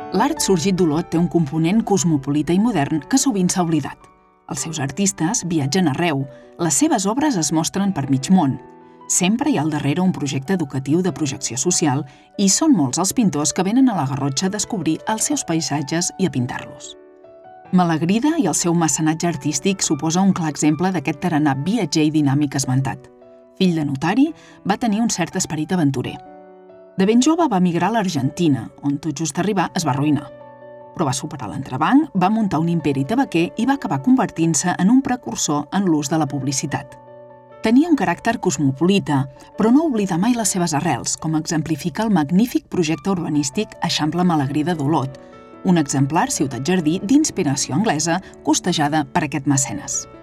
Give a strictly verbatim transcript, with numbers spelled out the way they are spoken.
L'art sorgit d'Olot té un component cosmopolita i modern que sovint s'ha oblidat. Els seus artistes viatgen arreu, les seves obres es mostren per mig món. Sempre hi ha al darrere un projecte educatiu de projecció social i són molts els pintors que venen a la Garrotxa a descobrir els seus paisatges i a pintar-los. Malagrida i el seu mecenatge artístic suposa un clar exemple d'aquest tarannà viatger i dinàmic esmentat. Fill de notari, va tenir un cert esperit aventurer. De ben jove va emigrar a l'Argentina, on tot just arribar es va arruïnar. Però va superar l'entrebanc, va muntar un imperi tabaquer i va acabar convertint-se en un precursor en l'ús de la publicitat. Tenia un caràcter cosmopolita, però no oblida mai les seves arrels, com exemplifica el magnífic projecte urbanístic Eixample Malagrida d'Olot, un exemplar ciutat-jardí d'inspiració anglesa costejada per aquest mecenes.